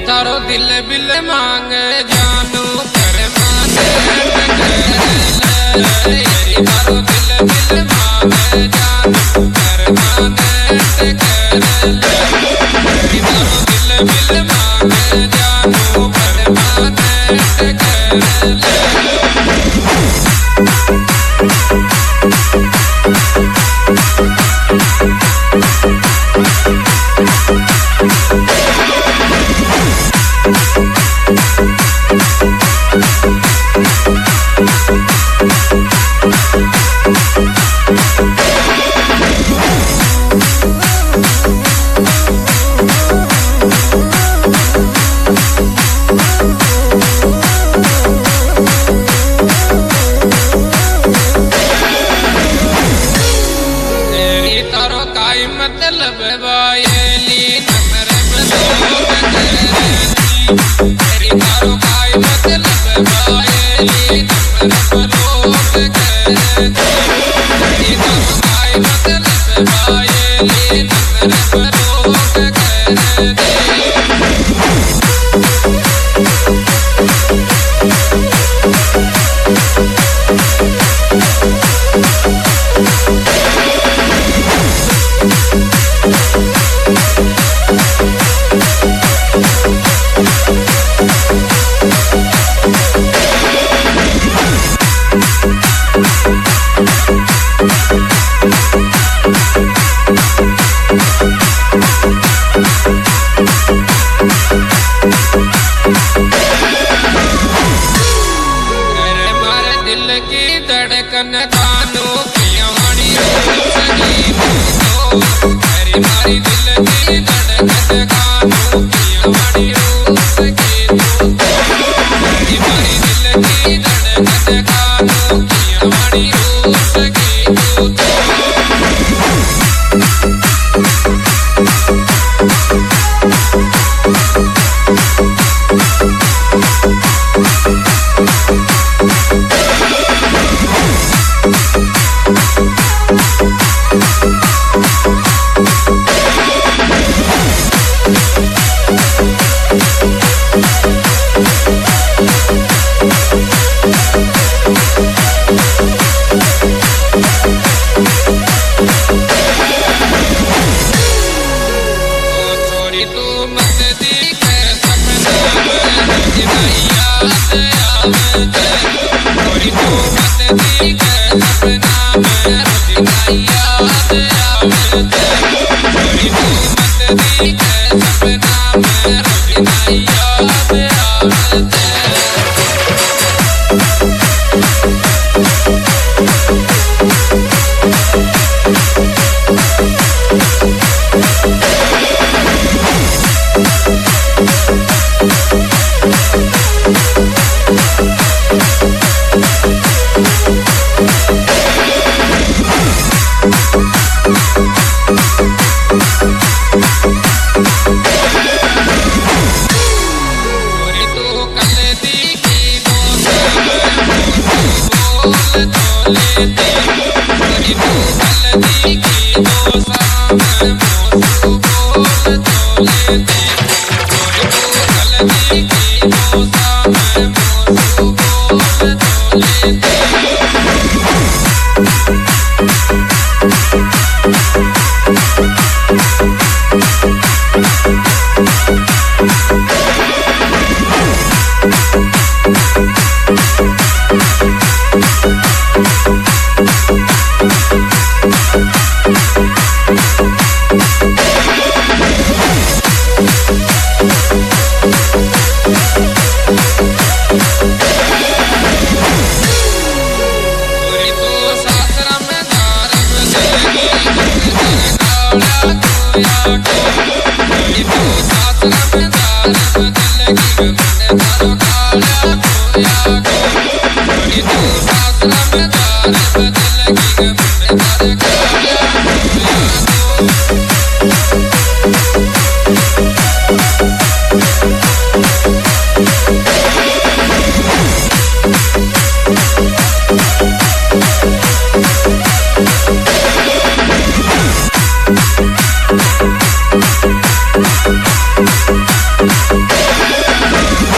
तारो दिल बिल मांग जानू कर माने तारो दिल बिल मांग जानू कर माने तारो दिल बिल मांग जानू कर माने मतलब बायली नमर तेरी तारो काय मतलब बायली नमर तेरी तारो काय मतलब बायली नमर की धड़कन कानों की वाणी मेरी मारी दिल की धड़कन कानों की वाणी मेरी मारी दिल की धड़कन कानों की वाणी साथ में